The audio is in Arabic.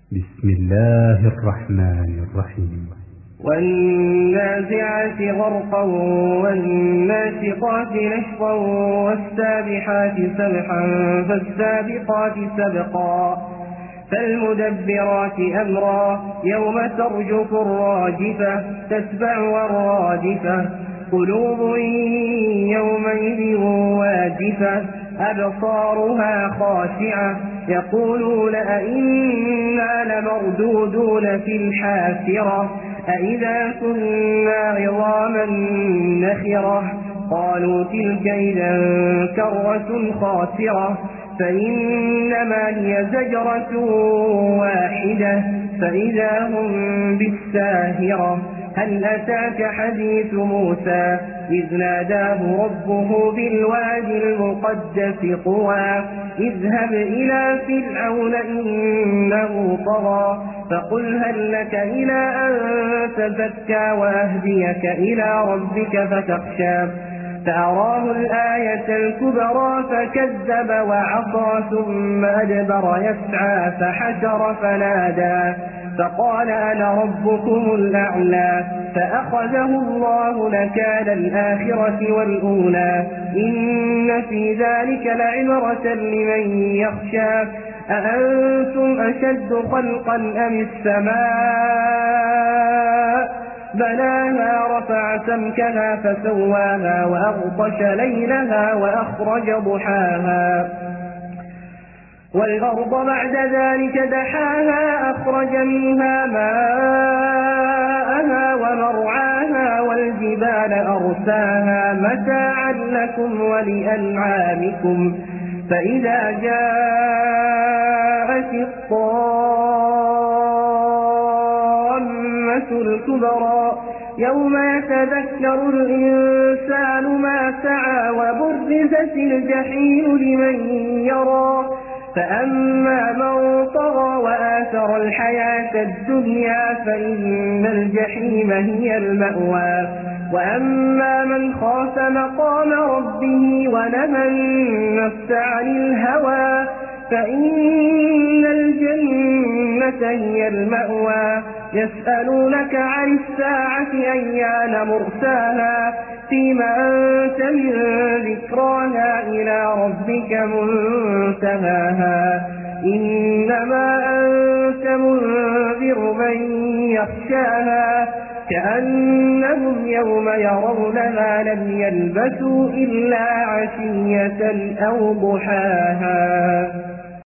بسم الله الرحمن الرحيم. والنازعات غرقا والناشطات نشطا والسابحات سبحا فالسابقات سبقا فالمدبرات أمرا يوم ترجف الراجفة تتبعها الرادفة قلوب يومئذ واجفة أبصارها خاشعة يقولون أئنا لمردودون في الحافرة أئذا كنا عظاما نخرة قالوا تلك إذا كرة خاسرة فإنما هي زجرة واحدة فإذا هم بالساهرة هل أتاك حديث موسى إذ ناداه ربه بالوادي المقدس طوى اذهب إلى فرعون إنه طغى فقل هل لك إلى أن تزكى وأهديك إلى ربك فتخشى فأراه الآية الكبرى فكذب وعصى ثم أدبر يسعى فحشر فنادى فقال أنا ربكم الأعلى فأخذه الله نكال الآخرة والأولى إن في ذلك لعبرة لمن يخشى أأنتم أشد خلقا أم السماء بناها رفع سمكها فسواها وأغطش ليلها وأخرج ضحاها والأرض بعد ذلك دحاها أخرج منها ماءها ومرعاها والجبال أرساها متاعا لكم ولأنعامكم فإذا جاءت الطامة الكبرى يوم يتذكر الإنسان ما سعى وبرزت الجحيم لمن يرى فأما من طغى وآثر الحياة الدنيا فإن الجحيم هي المأوى وأما من خاف مقام ربه ونهى النفس عن الهوى فإن الجنة هي المأوى يسألونك عن الساعة أيان مرساها فيما أنت من ذكراها إلى ربك منتهاها إنما أنت منذر من يخشاها كأنهم يوم يرونها لم يلبثوا إلا عشية أو ضحاها.